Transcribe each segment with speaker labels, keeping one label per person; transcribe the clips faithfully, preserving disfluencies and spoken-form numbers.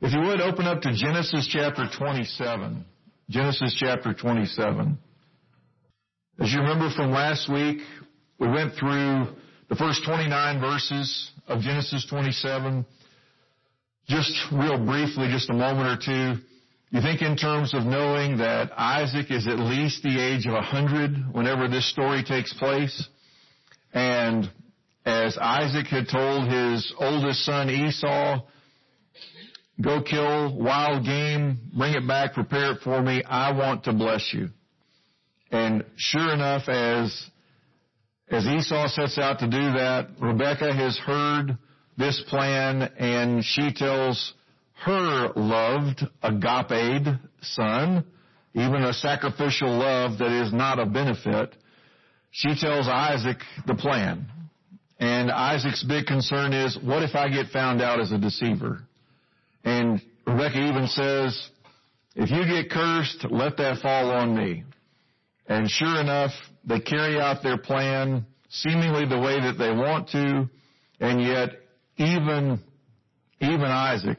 Speaker 1: If you would, open up to Genesis chapter twenty-seven. Genesis chapter twenty-seven. As you remember from last week, we went through the first twenty-nine verses of Genesis twenty-seven. Just real briefly, just a moment or two. You think in terms of knowing that Isaac is at least the age of one hundred whenever this story takes place. And as Isaac had told his oldest son Esau, go kill wild game, bring it back, prepare it for me, I want to bless you. And sure enough, as, as Esau sets out to do that, Rebekah has heard this plan, and she tells her loved, agape son, even a sacrificial love that is not a benefit, she tells Isaac the plan. And Isaac's big concern is, what if I get found out as a deceiver? And Rebekah even says, if you get cursed, let that fall on me. And sure enough, they carry out their plan seemingly the way that they want to, and yet even, even Isaac,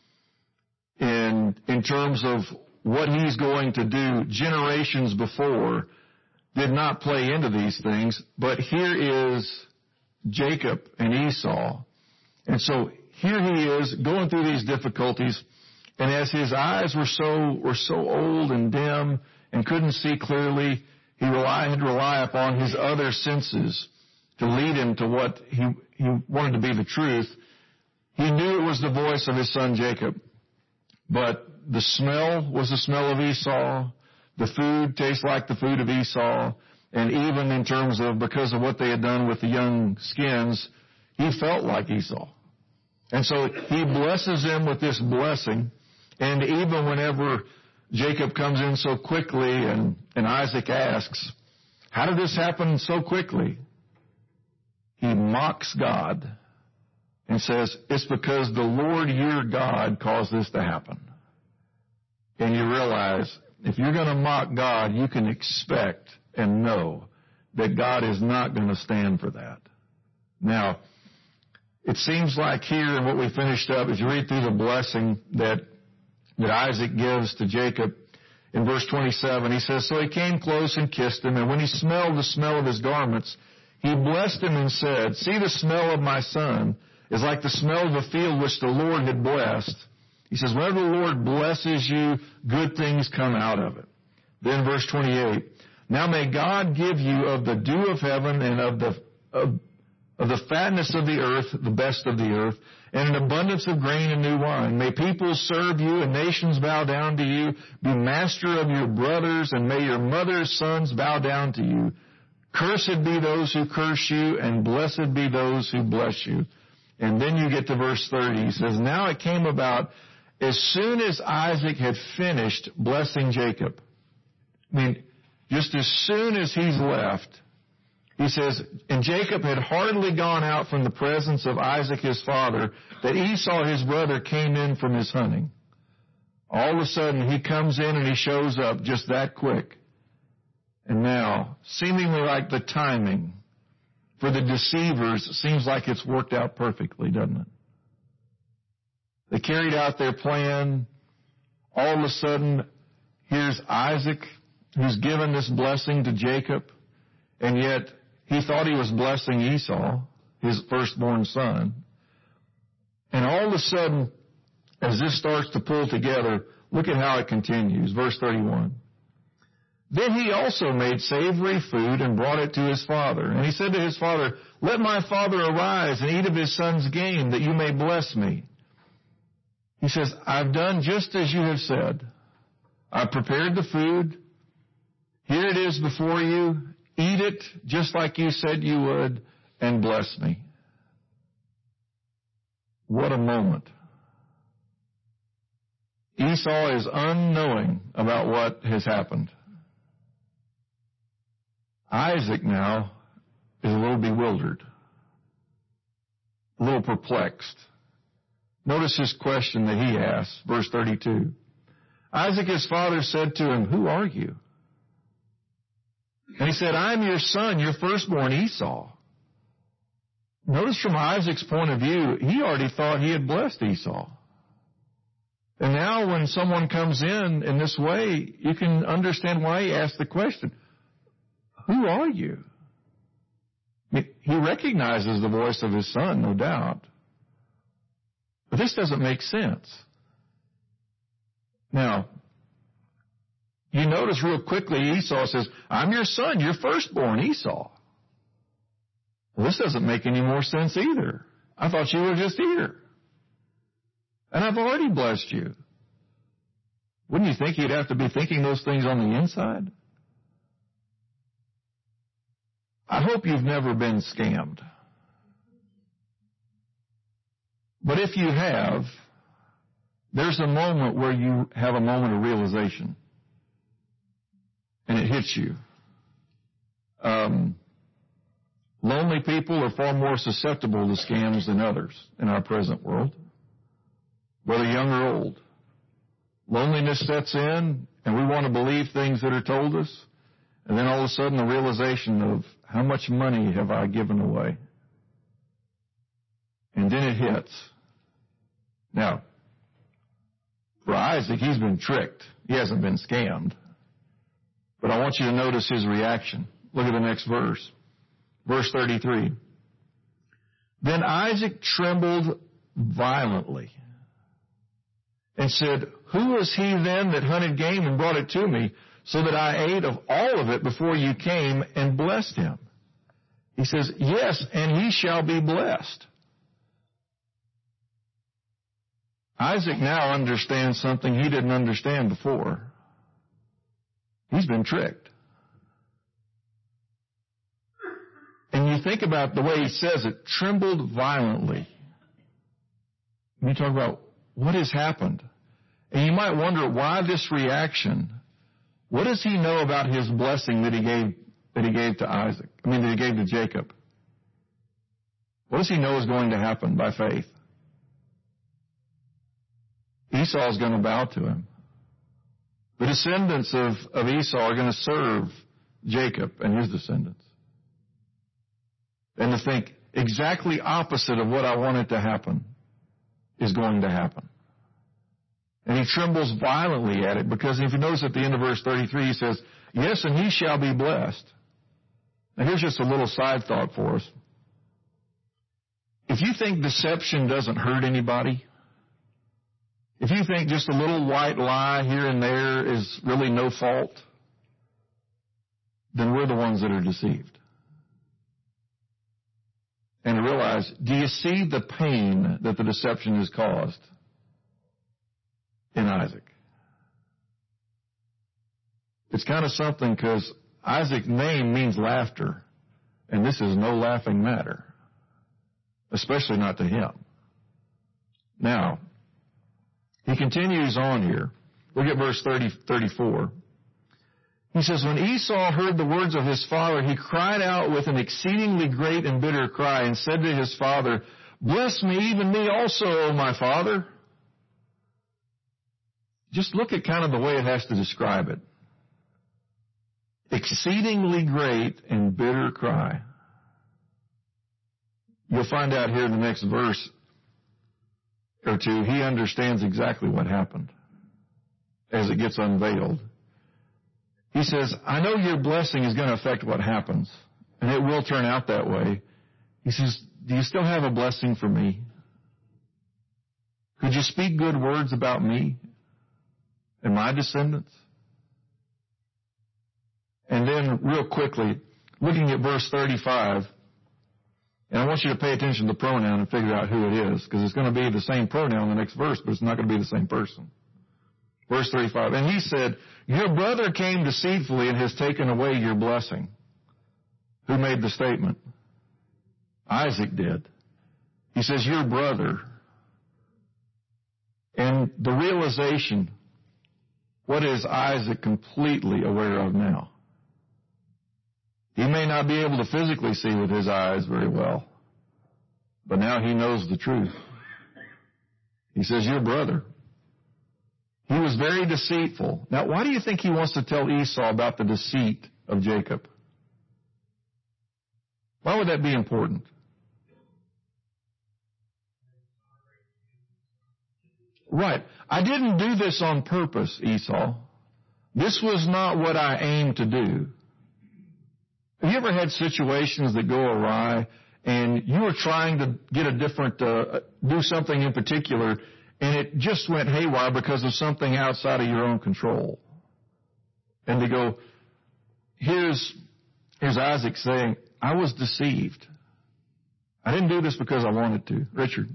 Speaker 1: in, in terms of what he's going to do generations before, did not play into these things. But here is Jacob and Esau. And so here he is going through these difficulties, and as his eyes were so were so old and dim and couldn't see clearly, he relied, had to rely upon his other senses to lead him to what he, he wanted to be the truth. He knew it was the voice of his son Jacob, but the smell was the smell of Esau. The food tastes like the food of Esau, and even in terms of, because of what they had done with the young skins, he felt like Esau. And so he blesses them with this blessing. And even whenever Jacob comes in so quickly and, and Isaac asks, how did this happen so quickly? He mocks God and says, it's because the Lord your God caused this to happen. And you realize, if you're going to mock God, you can expect and know that God is not going to stand for that. Now, it seems like here in what we finished up, as you read through the blessing that, that Isaac gives to Jacob, in verse twenty-seven, he says, so he came close and kissed him, and when he smelled the smell of his garments, he blessed him and said, see, the smell of my son is like the smell of a field which the Lord had blessed. He says, whenever the Lord blesses you, good things come out of it. Then verse twenty-eight, now may God give you of the dew of heaven and of the of, of the fatness of the earth, the best of the earth, and an abundance of grain and new wine. May people serve you and nations bow down to you. Be master of your brothers, and may your mother's sons bow down to you. Cursed be those who curse you, and blessed be those who bless you. And then you get to verse thirty. He says, now it came about, as soon as Isaac had finished blessing Jacob, I mean, just as soon as he's left, he says, and Jacob had hardly gone out from the presence of Isaac his father, that Esau his brother came in from his hunting. All of a sudden, he comes in and he shows up just that quick. And now, seemingly like the timing for the deceivers, it seems like it's worked out perfectly, doesn't it? They carried out their plan. All of a sudden, here's Isaac, who's given this blessing to Jacob, and yet he thought he was blessing Esau, his firstborn son. And all of a sudden, as this starts to pull together, look at how it continues. Verse thirty-one. Then he also made savory food and brought it to his father. And he said to his father, let my father arise and eat of his son's game, that you may bless me. He says, I've done just as you have said. I've prepared the food. Here it is before you. Eat it just like you said you would, and bless me. What a moment. Esau is unknowing about what has happened. Isaac now is a little bewildered, a little perplexed. Notice his question that he asks, verse thirty-two. Isaac, his father, said to him, who are you? And he said, I'm your son, your firstborn Esau. Notice from Isaac's point of view, he already thought he had blessed Esau. And now when someone comes in in this way, you can understand why he asked the question, who are you? I mean, he recognizes the voice of his son, no doubt. But this doesn't make sense. Now, you notice real quickly Esau says, I'm your son, your firstborn, Esau. Well, this doesn't make any more sense either. I thought you were just here. And I've already blessed you. Wouldn't you think he'd have to be thinking those things on the inside? I hope you've never been scammed. But if you have, there's a moment where you have a moment of realization. And it hits you. Um, lonely people are far more susceptible to scams than others in our present world, whether young or old. Loneliness sets in, and we want to believe things that are told us, and then all of a sudden the realization of how much money have I given away? And then it hits. Now, for Isaac, he's been tricked. He hasn't been scammed. But I want you to notice his reaction. Look at the next verse. Verse thirty-three. Then Isaac trembled violently and said, who was he then that hunted game and brought it to me, so that I ate of all of it before you came and blessed him? He says, yes, and he shall be blessed. Isaac now understands something he didn't understand before. He's been tricked. And you think about the way he says it, trembled violently. And you talk about what has happened. And you might wonder why this reaction. What does he know about his blessing that he gave that he gave to Isaac? I mean, that he gave to Jacob. What does he know is going to happen by faith? Esau is going to bow to him. The descendants of, of Esau are going to serve Jacob and his descendants. And to think exactly opposite of what I wanted to happen is going to happen. And he trembles violently at it, because if you notice at the end of verse thirty-three, he says, yes, and he shall be blessed. Now here's just a little side thought for us. If you think deception doesn't hurt anybody, if you think just a little white lie here and there is really no fault, then we're the ones that are deceived. And realize, do you see the pain that the deception has caused in Isaac? It's kind of something, because Isaac's name means laughter, and this is no laughing matter, especially not to him. Now, he continues on here. Look at verse thirty, thirty-four. He says, when Esau heard the words of his father, he cried out with an exceedingly great and bitter cry and said to his father, bless me, even me also, O my father. Just look at kind of the way it has to describe it. Exceedingly great and bitter cry. You'll find out here in the next verse or two, he understands exactly what happened as it gets unveiled. He says, I know your blessing is going to affect what happens, and it will turn out that way. He says, do you still have a blessing for me? Could you speak good words about me and my descendants? And then real quickly, looking at verse thirty-five, and I want you to pay attention to the pronoun and figure out who it is, because it's going to be the same pronoun in the next verse, but it's not going to be the same person. Verse thirty-five, and he said, your brother came deceitfully and has taken away your blessing. Who made the statement? Isaac did. He says, your brother. And the realization, what is Isaac completely aware of now? He may not be able to physically see with his eyes very well, but now he knows the truth. He says, your brother. He was very deceitful. Now, why do you think he wants to tell Esau about the deceit of Jacob? Why would that be important? Right. I didn't do this on purpose, Esau. This was not what I aimed to do. Have you ever had situations that go awry and you were trying to get a different, uh, do something in particular, and it just went haywire because of something outside of your own control? And they go, here's, here's Isaac saying, I was deceived. I didn't do this because I wanted to. Richard.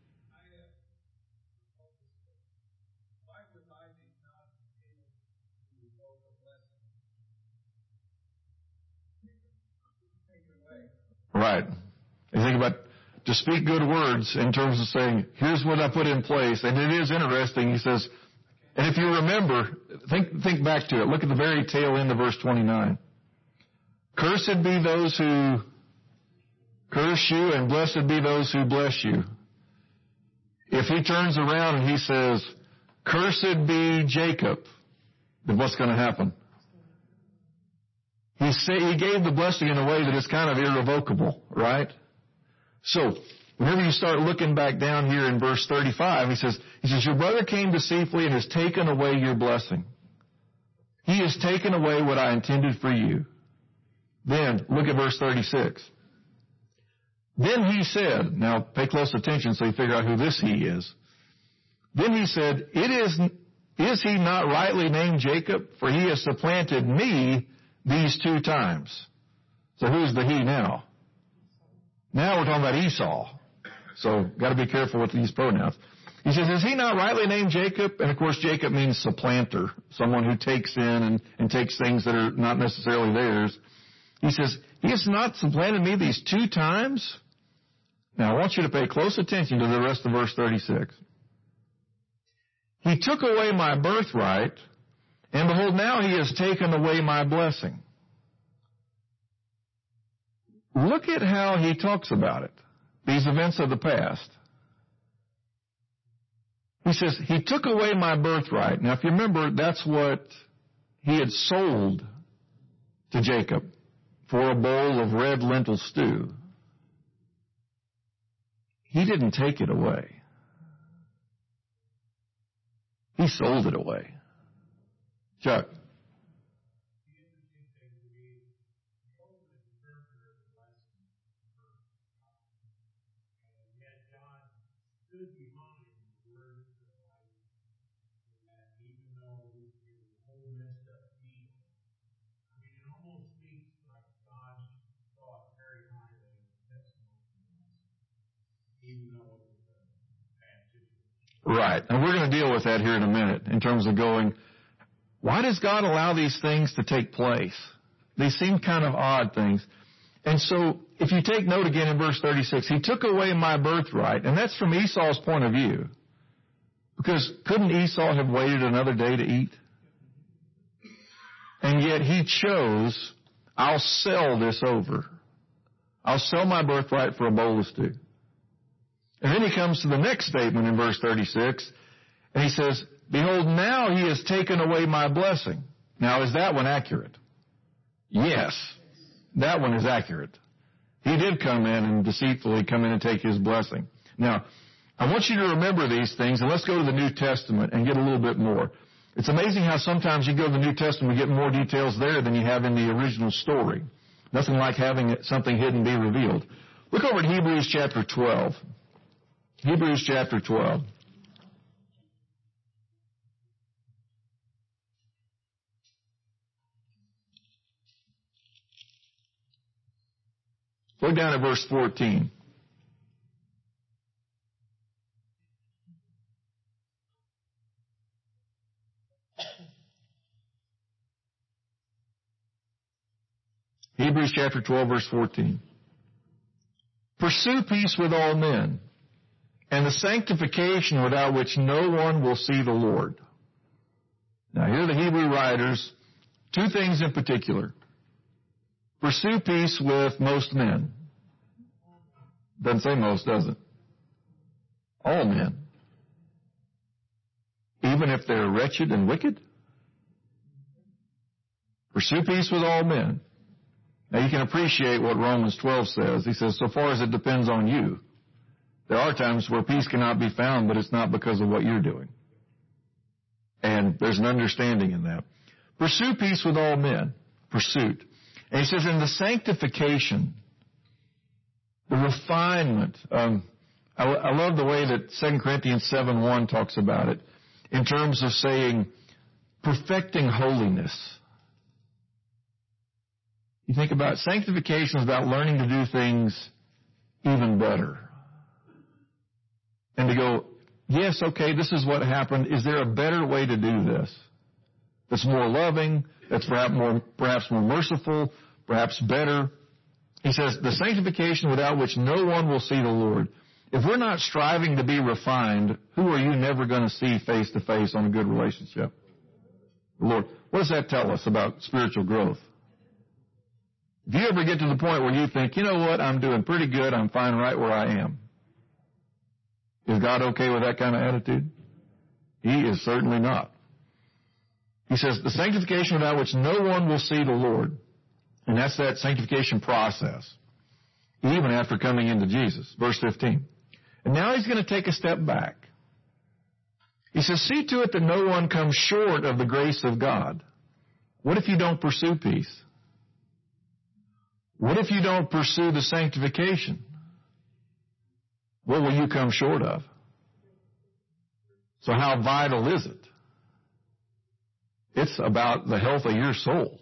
Speaker 1: Right. You think about to speak good words in terms of saying, here's what I put in place. And it is interesting. He says, and if you remember, think, think back to it. Look at the very tail end of verse twenty-nine. Cursed be those who curse you, and blessed be those who bless you. If he turns around and he says, cursed be Jacob, then what's going to happen? He say, he gave the blessing in a way that is kind of irrevocable, right? So, whenever you start looking back down here in verse thirty-five, he says, he says, your brother came deceitfully and has taken away your blessing. He has taken away what I intended for you. Then, look at verse thirty-six. Then he said, now pay close attention so you figure out who this he is. Then he said, it is, is he not rightly named Jacob? For he has supplanted me these two times. So who's the he now? Now we're talking about Esau. So got to be careful with these pronouns. He says, is he not rightly named Jacob? And of course Jacob means supplanter, someone who takes in and, and takes things that are not necessarily theirs. He says, he has not supplanted me these two times? Now I want you to pay close attention to the rest of verse thirty-six. He took away my birthright, and behold, now he has taken away my blessing. Look at how he talks about it, these events of the past. He says, he took away my birthright. Now, if you remember, that's what he had sold to Jacob for a bowl of red lentil stew. He didn't take it away. He sold it away. Chuck. Right. And we're going to deal with that here in a minute in terms of going, why does God allow these things to take place? They seem kind of odd things. And so if you take note again in verse thirty-six, he took away my birthright. And that's from Esau's point of view. Because couldn't Esau have waited another day to eat? And yet he chose, I'll sell this over. I'll sell my birthright for a bowl of stew. And then he comes to the next statement in verse thirty-six, and he says, behold, now he has taken away my blessing. Now, is that one accurate? Yes, that one is accurate. He did come in and deceitfully come in and take his blessing. Now, I want you to remember these things, and let's go to the New Testament and get a little bit more. It's amazing how sometimes you go to the New Testament and get more details there than you have in the original story. Nothing like having something hidden be revealed. Look over at Hebrews chapter twelve. Hebrews chapter twelve. Look down at verse fourteen. Hebrews chapter twelve, verse fourteen. Pursue peace with all men, and the sanctification without which no one will see the Lord. Now here are the Hebrew writers, two things in particular. Pursue peace with most men. Doesn't say most, does it? All men. Even if they're wretched and wicked. Pursue peace with all men. Now you can appreciate what Romans twelve says. He says, so far as it depends on you, There are times where peace cannot be found, but it's not because of what you're doing. And there's an understanding in that. Pursue peace with all men. Pursuit. And he says in the sanctification, the refinement. Um, I, I love the way that Second Corinthians seven one talks about it in terms of saying perfecting holiness. You think about it, sanctification is about learning to do things even better. And to go, yes, okay, this is what happened. Is there a better way to do this? That's more loving, that's perhaps more, perhaps more merciful, perhaps better. He says, the sanctification without which no one will see the Lord. If we're not striving to be refined, who are you never going to see face to face on a good relationship? The Lord. What does that tell us about spiritual growth? If you ever get to the point where you think, you know what, I'm doing pretty good, I'm fine right where I am. Is God okay with that kind of attitude? He is certainly not. He says, the sanctification without which no one will see the Lord. And that's that sanctification process, even after coming into Jesus. Verse fifteen. And now he's going to take a step back. He says, see to it that no one comes short of the grace of God. What if you don't pursue peace? What if you don't pursue the sanctification? What will you come short of? So how vital is it? It's about the health of your soul.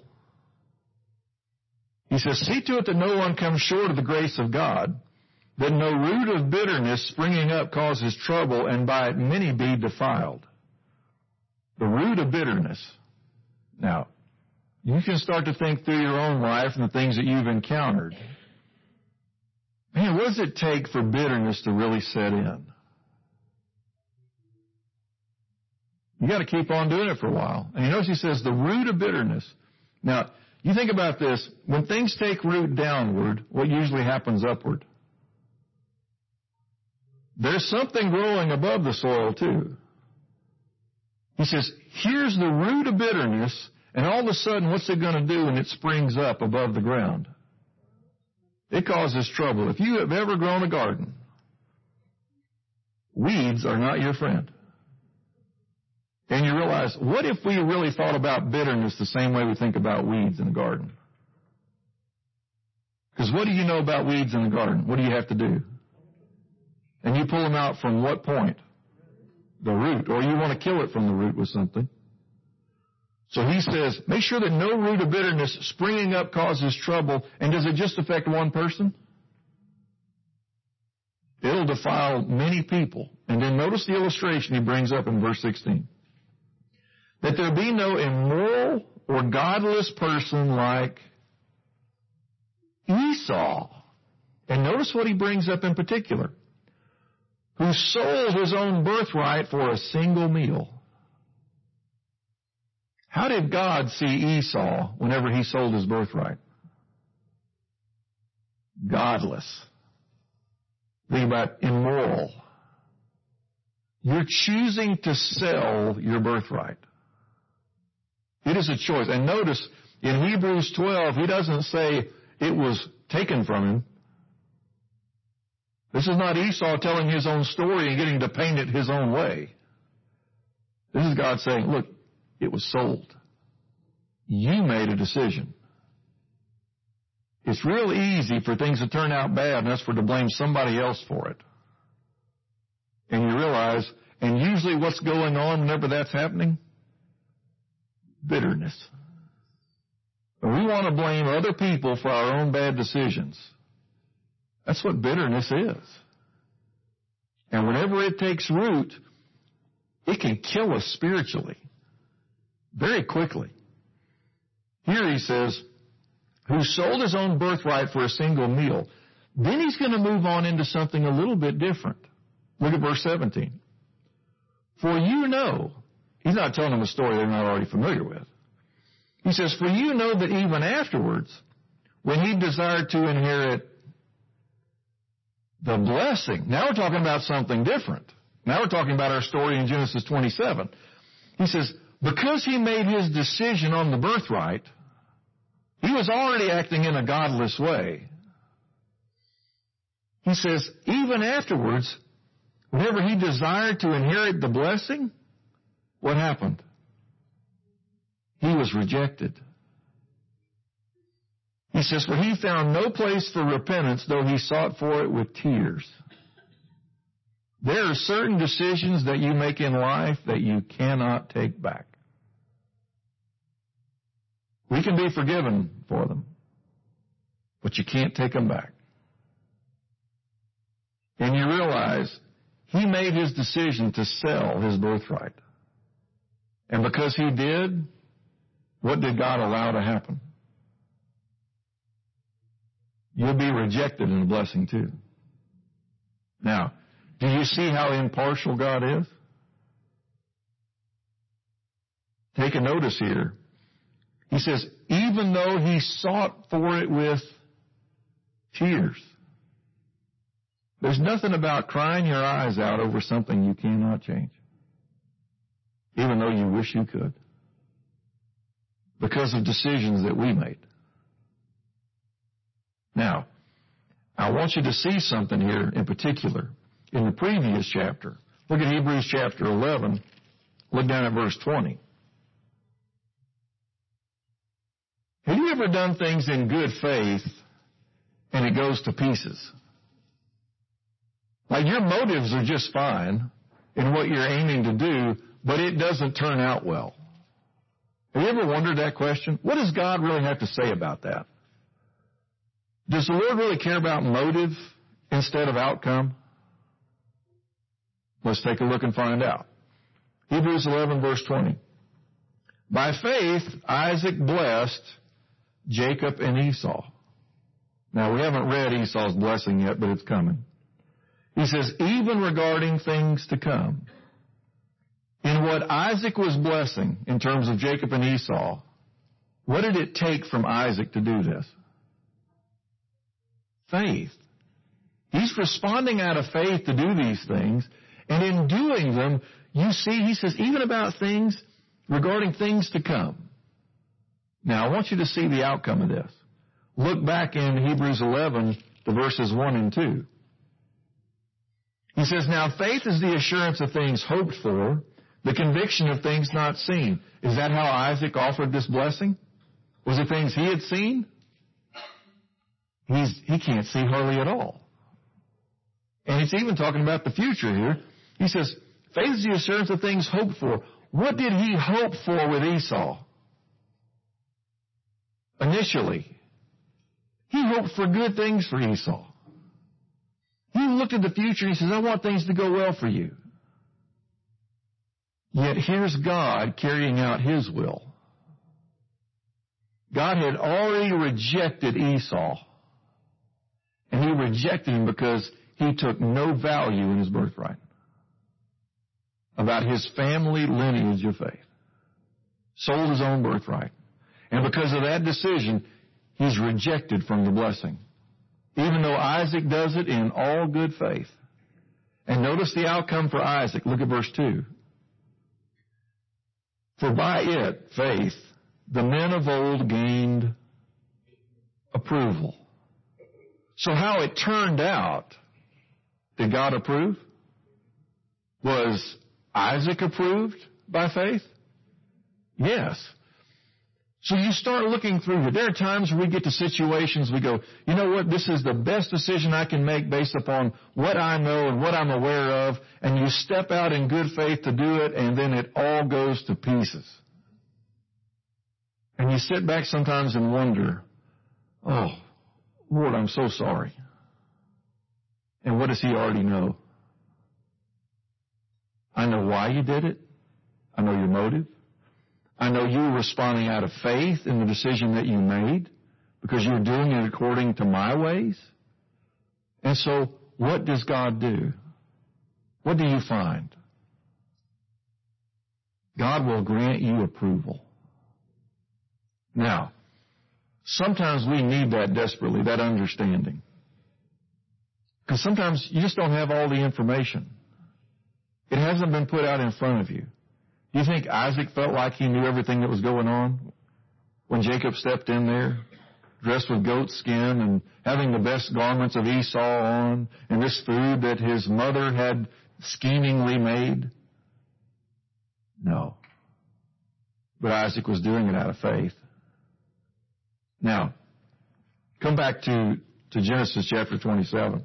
Speaker 1: He says, see to it that no one comes short of the grace of God, that no root of bitterness springing up causes trouble, and by it many be defiled. The root of bitterness. Now, you can start to think through your own life and the things that you've encountered. Man, what does it take for bitterness to really set in? You got to keep on doing it for a while. And you notice he says the root of bitterness. Now, you think about this. When things take root downward, what usually happens upward? There's something growing above the soil too. He says, here's the root of bitterness, and all of a sudden, what's it going to do when it springs up above the ground? It causes trouble. If you have ever grown a garden, weeds are not your friend. And you realize, what if we really thought about bitterness the same way we think about weeds in the garden? Because what do you know about weeds in the garden? What do you have to do? And you pull them out from what point? The root. Or you want to kill it from the root with something. So he says, make sure that no root of bitterness springing up causes trouble. And does it just affect one person? It'll defile many people. And then notice the illustration he brings up in verse sixteen. That there be no immoral or godless person like Esau. And notice what he brings up in particular. Who sold his own birthright for a single meal. How did God see Esau whenever he sold his birthright? Godless. Think about immoral. You're choosing to sell your birthright. It is a choice. And notice, in Hebrews twelve, he doesn't say it was taken from him. This is not Esau telling his own story and getting to paint it his own way. This is God saying, look, it was sold. You made a decision. It's real easy for things to turn out bad, and that's for to blame somebody else for it. And you realize, and usually what's going on whenever that's happening? Bitterness. And we want to blame other people for our own bad decisions. That's what bitterness is. And whenever it takes root, it can kill us spiritually very quickly. Here he says, who sold his own birthright for a single meal. Then he's going to move on into something a little bit different. Look at verse seventeen. For you know, he's not telling them a story they're not already familiar with. He says, for you know that even afterwards, when he desired to inherit the blessing. Now we're talking about something different. Now we're talking about our story in Genesis twenty-seven. He says, because he made his decision on the birthright, he was already acting in a godless way. he says, even afterwards, whenever he desired to inherit the blessing, what happened? He was rejected. He says, for he found no place for repentance, though he sought for it with tears. There are certain decisions that you make in life that you cannot take back. We can be forgiven for them, but you can't take them back. And you realize he made his decision to sell his birthright. And because he did, what did God allow to happen? You'll be rejected in the blessing too. Now, do you see how impartial God is? Take a notice here. He says, even though he sought for it with tears. There's nothing about crying your eyes out over something you cannot change, even though you wish you could, because of decisions that we made. Now, I want you to see something here in particular. In the previous chapter, look at Hebrews chapter eleven, look down at verse twenty. Have you ever done things in good faith and it goes to pieces? Like your motives are just fine in what you're aiming to do, but it doesn't turn out well. Have you ever wondered that question? What does God really have to say about that? Does the Lord really care about motive instead of outcome? Let's take a look and find out. Hebrews eleven, verse twenty. By faith, Isaac blessed Jacob and Esau. Now, we haven't read Esau's blessing yet, but it's coming. He says, even regarding things to come, in what Isaac was blessing in terms of Jacob and Esau, what did it take from Isaac to do this? Faith. He's responding out of faith to do these things, and in doing them, you see, he says, even about things regarding things to come. Now, I want you to see the outcome of this. Look back in Hebrews eleven to verses one and two. He says, now faith is the assurance of things hoped for, the conviction of things not seen. Is that how Isaac offered this blessing? Was it things he had seen? He's, he can't see hardly at all. And it's even talking about the future here. He says, faith is the assurance of things hoped for. What did he hope for with Esau? Initially, he hoped for good things for Esau. He looked at the future and he says, I want things to go well for you. Yet here's God carrying out his will. God had already rejected Esau. And he rejected him because he took no value in his birthright, about his family lineage of faith. Sold his own birthright. And because of that decision, he's rejected from the blessing. Even though Isaac does it in all good faith. And notice the outcome for Isaac. Look at verse two. For by it, faith, the men of old gained approval. So how it turned out, did God approve? Was Isaac approved by faith? Yes. So you start looking through it. There are times where we get to situations we go, you know what, this is the best decision I can make based upon what I know and what I'm aware of, and you step out in good faith to do it, and then it all goes to pieces. And you sit back sometimes and wonder, oh, Lord, I'm so sorry. And what does he already know? I know why you did it. I know your motive. I know you were responding out of faith in the decision that you made because you were doing it according to my ways. And so what does God do? What do you find? God will grant you approval. Now, sometimes we need that desperately, that understanding. Because sometimes you just don't have all the information. It hasn't been put out in front of you. Do you think Isaac felt like he knew everything that was going on when Jacob stepped in there? dressed with goat skin and having the best garments of Esau on, and this food that his mother had schemingly made? No. But Isaac was doing it out of faith. Now, come back to, to Genesis chapter twenty-seven.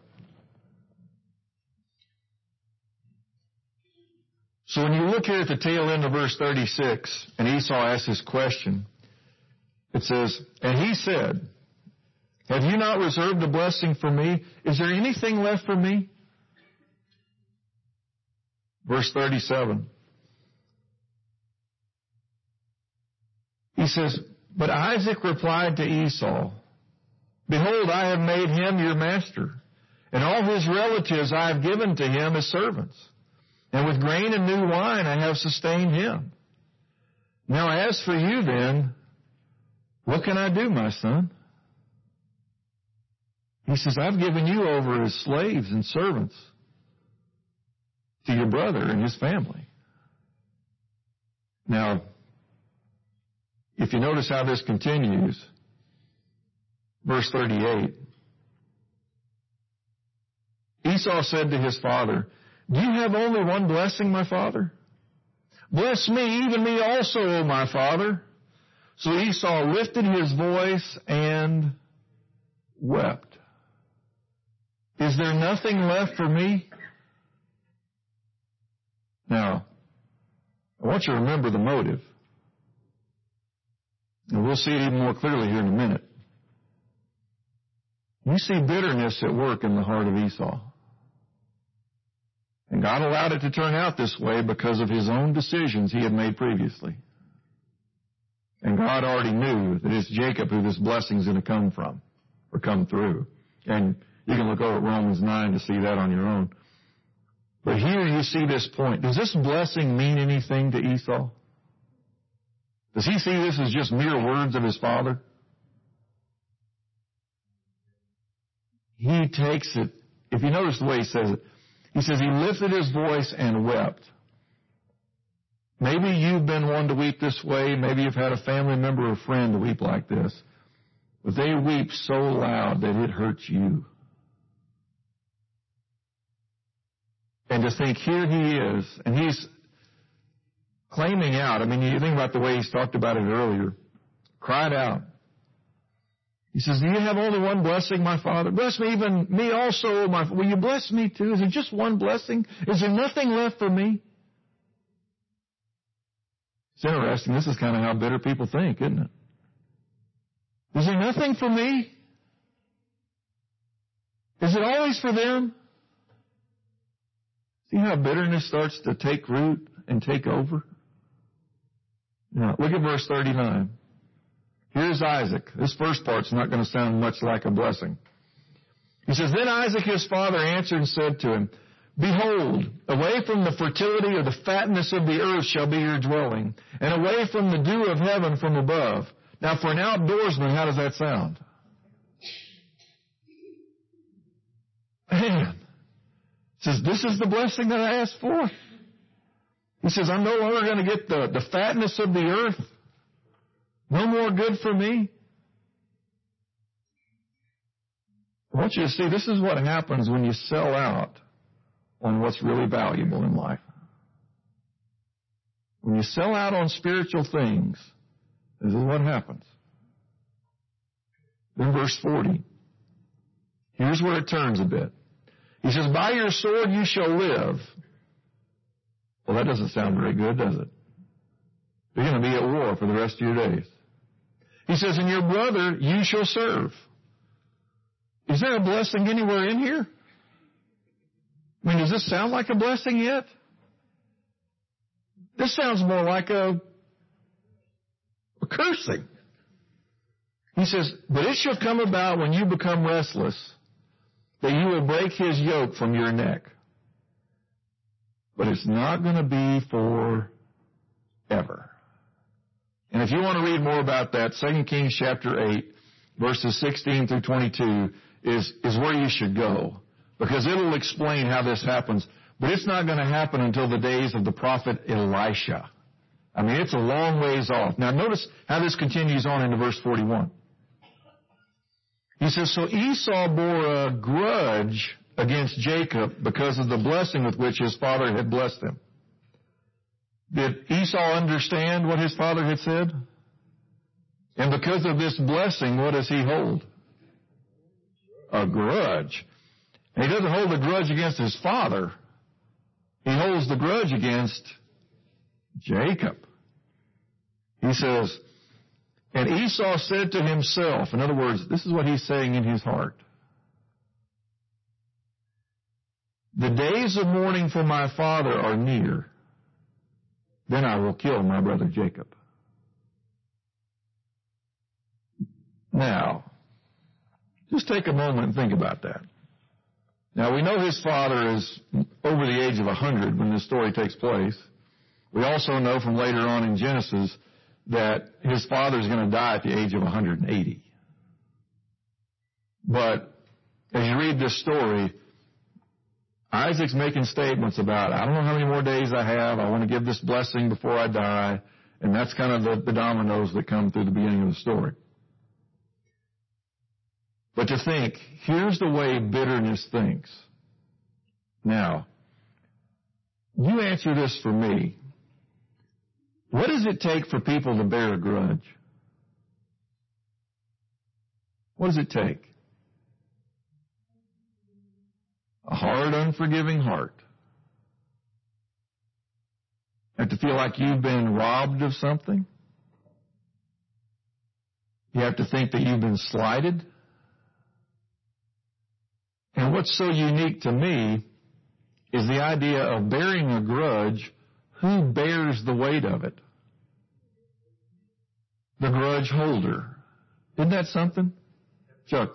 Speaker 1: So when you look here at the tail end of verse thirty-six, and Esau asks his question, it says, and he said, have you not reserved a blessing for me? Is there anything left for me? Verse thirty-seven. He says, but Isaac replied to Esau, behold, I have made him your master, and all his relatives I have given to him as servants. And with grain and new wine I have sustained him. Now as for you then, what can I do, my son? He says, I've given you over as slaves and servants to your brother and his family. Now, if you notice how this continues, verse thirty-eight, Esau said to his father, do you have only one blessing, my father? Bless me, even me also, O my father. So Esau lifted his voice and wept. Is there nothing left for me? Now, I want you to remember the motive. And we'll see it even more clearly here in a minute. You see bitterness at work in the heart of Esau. And God allowed it to turn out this way because of his own decisions he had made previously. And God already knew that it's Jacob who this blessing is going to come from, or come through. And you can look over at Romans nine to see that on your own. But here you see this point. Does this blessing mean anything to Esau? Does he see this as just mere words of his father? He takes it, if you notice the way he says it, he says he lifted his voice and wept. Maybe you've been one to weep this way. Maybe you've had a family member or friend to weep like this. But they weep so loud that it hurts you. And to think, here he is, and he's claiming out. I mean, you think about the way he's talked about it earlier. Cried out. He says, do you have only one blessing, my father? Bless me, even me also, my Will you bless me too? Is it just one blessing? Is there nothing left for me? It's interesting. This is kind of how bitter people think, isn't it? Is there nothing for me? Is it always for them? See how bitterness starts to take root and take over? Now, look at verse thirty-nine. Here's Isaac. This first part's not going to sound much like a blessing. He says, then Isaac his father answered and said to him, behold, away from the fertility or the fatness of the earth shall be your dwelling, and away from the dew of heaven from above. Now for an outdoorsman, how does that sound? Man. He says, this is the blessing that I asked for. He says, I'm no longer going to get the, the fatness of the earth. No more good for me. I want you to see, this is what happens when you sell out on what's really valuable in life. When you sell out on spiritual things, this is what happens. Then verse forty. Here's where it turns a bit. He says, by your sword you shall live. Well, that doesn't sound very good, does it? You're going to be at war for the rest of your days. He says, and your brother you shall serve. Is there a blessing anywhere in here? I mean, does this sound like a blessing yet? This sounds more like a, a cursing. He says, but it shall come about when you become restless that you will break his yoke from your neck. But it's not going to be forever. And if you want to read more about that, Second Kings chapter eight, verses sixteen through twenty-two, is, is where you should go. Because it'll explain how this happens. But it's not going to happen until the days of the prophet Elisha. I mean, it's a long ways off. Now notice how this continues on into verse forty-one. He says, so Esau bore a grudge against Jacob because of the blessing with which his father had blessed him. Did Esau understand what his father had said? And because of this blessing, what does he hold? A grudge. And he doesn't hold a grudge against his father. He holds the grudge against Jacob. He says, and Esau said to himself, in other words, this is what he's saying in his heart. The days of mourning for my father are near. Then I will kill my brother Jacob. Now, just take a moment and think about that. Now, we know his father is over the age of one hundred when this story takes place. We also know from later on in Genesis that his father is going to die at the age of one hundred eighty. But as you read this story, Isaac's making statements about, I don't know how many more days I have. I want to give this blessing before I die. And that's kind of the, the dominoes that come through the beginning of the story. But to think, here's the way bitterness thinks. Now, you answer this for me. What does it take for people to bear a grudge? What does it take? A hard, unforgiving heart. You have to feel like you've been robbed of something. You have to think that you've been slighted. And what's so unique to me is the idea of bearing a grudge. Who bears the weight of it? The grudge holder. Isn't that something? Chuck,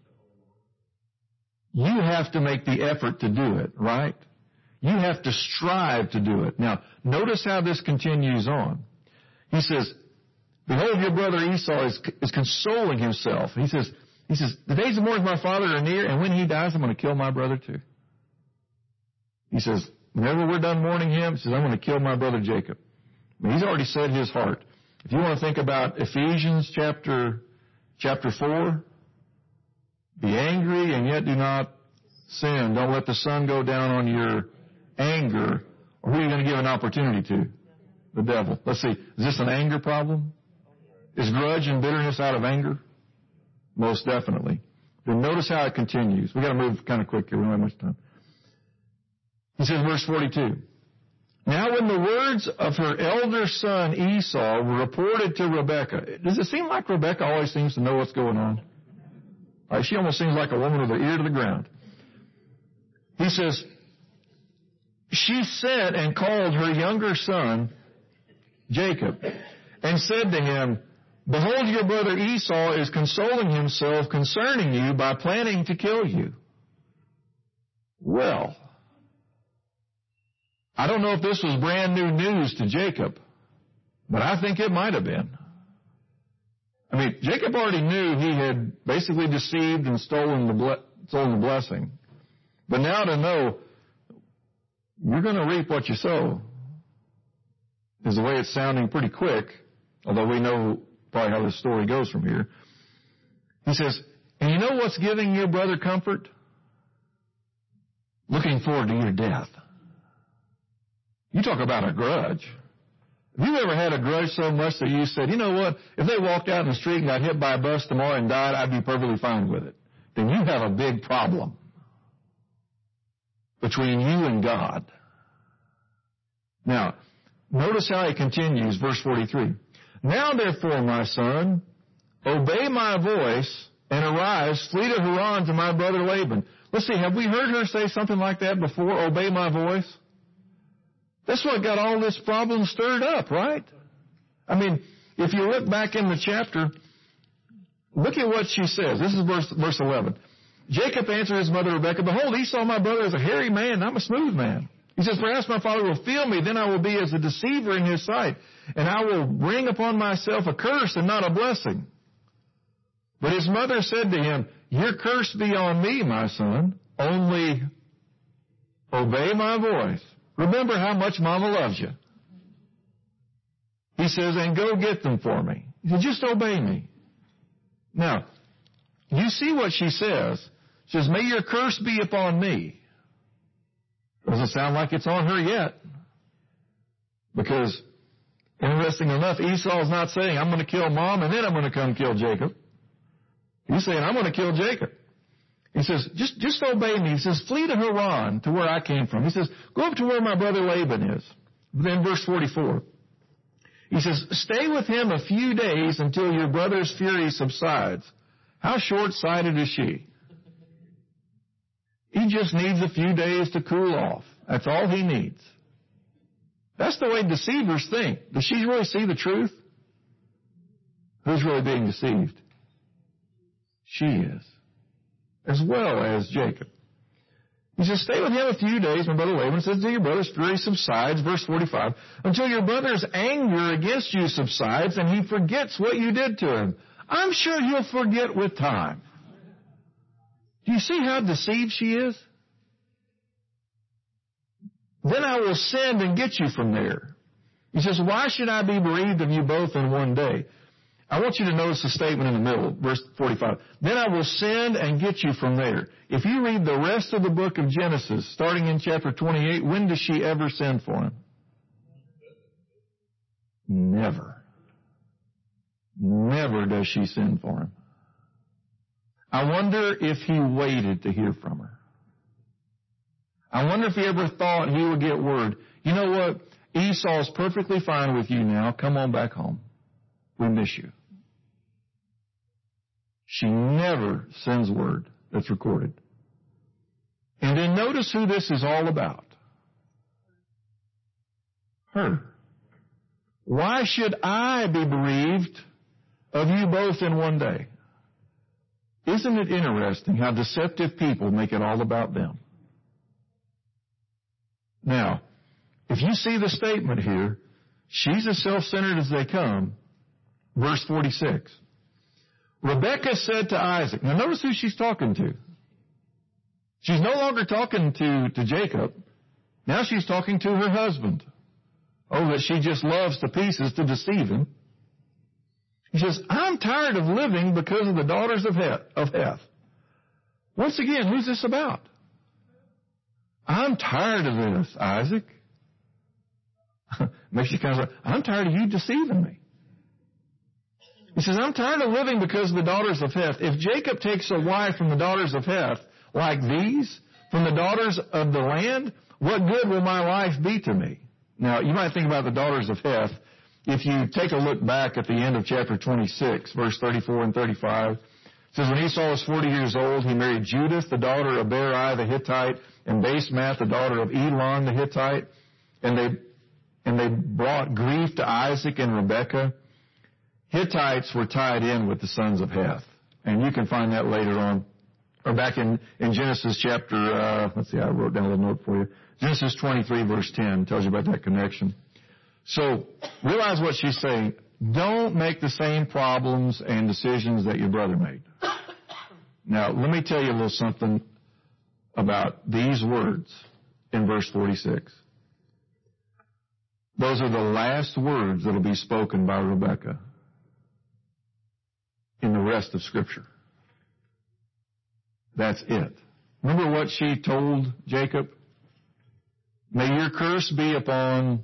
Speaker 1: you have to make the effort to do it, right? You have to strive to do it. Now, notice how this continues on. He says, behold, your brother Esau is, is consoling himself. He says, he says, the days of mourning of my father are near, and when he dies, I'm going to kill my brother too. He says, whenever we're done mourning him, he says, I'm going to kill my brother Jacob. I mean, he's already said his heart. If you want to think about Ephesians chapter, chapter four, be angry and yet do not sin. Don't let the sun go down on your anger. Or who are you going to give an opportunity to? The devil. Let's see. Is this an anger problem? Is grudge and bitterness out of anger? Most definitely. Then notice how it continues. We've got to move kind of quick here. We don't have much time. He says, verse forty-two, now when the words of her elder son Esau were reported to Rebekah, does it seem like Rebekah always seems to know what's going on? Right, she almost seems like a woman with her ear to the ground. He says, she sent and called her younger son Jacob and said to him, behold, your brother Esau is consoling himself concerning you by planning to kill you. Well, I don't know if this was brand new news to Jacob, but I think it might have been. I mean, Jacob already knew he had basically deceived and stolen the, ble- stolen the blessing. But now to know you're going to reap what you sow is the way it's sounding pretty quick, although we know probably how this story goes from here. He says, and you know what's giving your brother comfort? Looking forward to your death. You talk about a grudge. Have you ever had a grudge so much that you said, you know what, if they walked out in the street and got hit by a bus tomorrow and died, I'd be perfectly fine with it. Then you have a big problem between you and God. Now, notice how he continues, verse forty-three. Now therefore, my son, obey my voice and arise, flee to Haran to my brother Laban. Let's see, have we heard her say something like that before? Obey my voice? That's what got all this problem stirred up, right? I mean, if you look back in the chapter, look at what she says. This is verse, verse eleven. Jacob answered his mother Rebekah, behold, Esau my brother is a hairy man, and I'm a smooth man. He says, perhaps my father will feel me, then I will be as a deceiver in his sight, and I will bring upon myself a curse and not a blessing. But his mother said to him, your curse be on me, my son, only obey my voice. Remember how much Mama loves you. He says, and go get them for me. He said, just obey me. Now, you see what she says. She says, may your curse be upon me. Doesn't sound like it's on her yet. Because, interesting enough, Esau's not saying, I'm going to kill Mom and then I'm going to come kill Jacob. He's saying, I'm going to kill Jacob. He says, just, just obey me. He says, flee to Haran, to where I came from. He says, go up to where my brother Laban is. Then verse forty-four. He says, stay with him a few days until your brother's fury subsides. How short-sighted is she? He just needs a few days to cool off. That's all he needs. That's the way deceivers think. Does she really see the truth? Who's really being deceived? She is. As well as Jacob. He says, stay with him a few days. My brother Laban says, until your brother's fury subsides. Verse forty-five. Until your brother's anger against you subsides and he forgets what you did to him. I'm sure he'll forget with time. Do you see how deceived she is? Then I will send and get you from there. He says, why should I be bereaved of you both in one day? I want you to notice the statement in the middle, verse forty-five. Then I will send and get you from there. If you read the rest of the book of Genesis, starting in chapter twenty-eight, when does she ever send for him? Never. Never does she send for him. I wonder if he waited to hear from her. I wonder if he ever thought he would get word. You know what? Esau's perfectly fine with you now. Come on back home. We miss you. She never sends word. That's recorded. And then notice who this is all about. Her. Why should I be bereaved of you both in one day? Isn't it interesting how deceptive people make it all about them? Now, if you see the statement here, she's as self-centered as they come. Verse forty-six. Rebekah said to Isaac. Now notice who she's talking to. She's no longer talking to, to Jacob. Now she's talking to her husband. Oh, that she just loves to pieces to deceive him. He says, I'm tired of living because of the daughters of Heth. Of Heth. Once again, who's this about? I'm tired of this, Isaac. Makes you kind of like, I'm tired of you deceiving me. He says, I'm tired of living because of the daughters of Heth. If Jacob takes a wife from the daughters of Heth, like these, from the daughters of the land, what good will my life be to me? Now, you might think about the daughters of Heth. If you take a look back at the end of chapter twenty-six, verse thirty-four and thirty-five, it says, when Esau was forty years old, he married Judith, the daughter of Berai the Hittite, and Basemath, the daughter of Elon the Hittite, and they and they brought grief to Isaac and Rebekah. Hittites were tied in with the sons of Heth, and you can find that later on, or back in, in Genesis chapter, uh, let's see, I wrote down a little note for you. Genesis twenty-three, verse ten, tells you about that connection. So, realize what she's saying. Don't make the same problems and decisions that your brother made. Now, let me tell you a little something about these words in verse forty-six. Those are the last words that will be spoken by Rebekah in the rest of Scripture. That's it. Remember what she told Jacob? May your curse be upon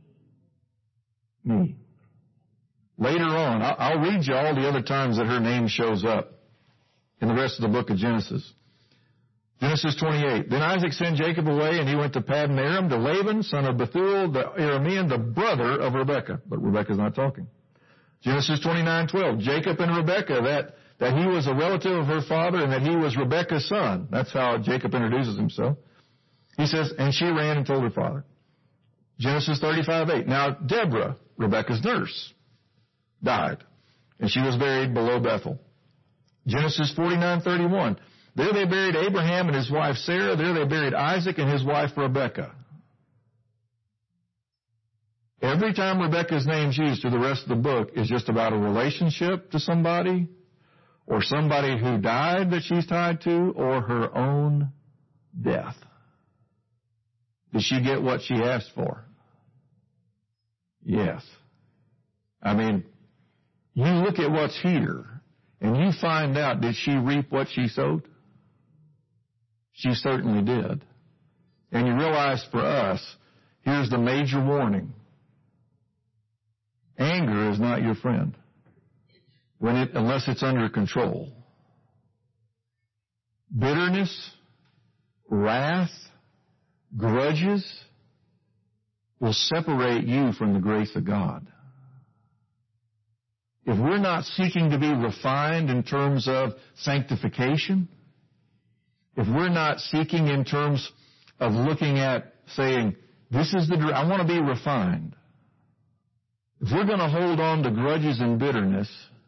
Speaker 1: me. Later on, I'll read you all the other times that her name shows up in the rest of the book of Genesis. Genesis twenty-eight. Then Isaac sent Jacob away, and he went to Paddan Aram to Laban, son of Bethuel, the Aramean, the brother of Rebekah. But Rebekah's not talking. Genesis twenty-nine twelve. Jacob and Rebekah, that, that he was a relative of her father and that he was Rebekah's son. That's how Jacob introduces himself. He says, and she ran and told her father. Genesis thirty-five eight. Now Deborah, Rebekah's nurse, died, and she was buried below Bethel. Genesis forty-nine thirty-one. There they buried Abraham and his wife Sarah. There they buried Isaac and his wife Rebekah. Every time Rebekah's name's used through the rest of the book is just about a relationship to somebody, or somebody who died that she's tied to, or her own death. Did she get what she asked for? Yes. I mean, you look at what's here, and you find out, did she reap what she sowed? She certainly did. And you realize for us, here's the major warning. Anger is not your friend when it, unless it's under control. Bitterness, wrath, grudges will separate you from the grace of God. If we're not seeking to be refined in terms of sanctification, if we're not seeking in terms of looking at saying, this is the, I want to be refined. If we're going to hold on to grudges and bitterness,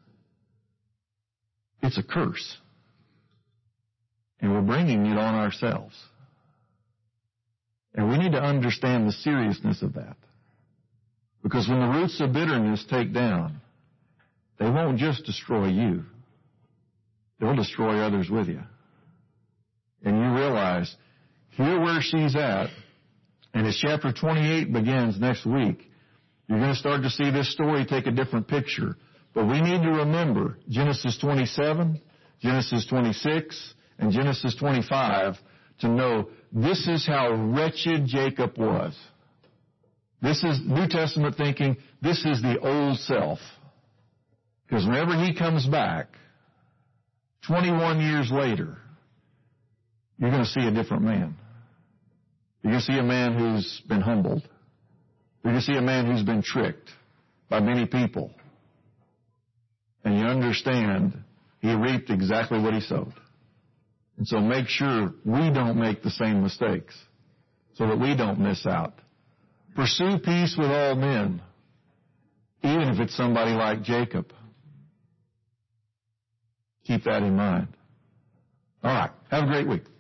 Speaker 1: it's a curse. And we're bringing it on ourselves. And we need to understand the seriousness of that. Because when the roots of bitterness take down, they won't just destroy you. They'll destroy others with you. And you realize, here where she's at, and as chapter twenty-eight begins next week, you're going to start to see this story take a different picture. But we need to remember Genesis twenty-seven, Genesis twenty-six, and Genesis twenty-five to know this is how wretched Jacob was. This is New Testament thinking, this is the old self. Because whenever he comes back, twenty-one years later, you're going to see a different man. You're going to see a man who's been humbled. You're going to see a man who's been tricked by many people. And you understand he reaped exactly what he sowed. And so make sure we don't make the same mistakes so that we don't miss out. Pursue peace with all men, even if it's somebody like Jacob. Keep that in mind. All right. Have a great week.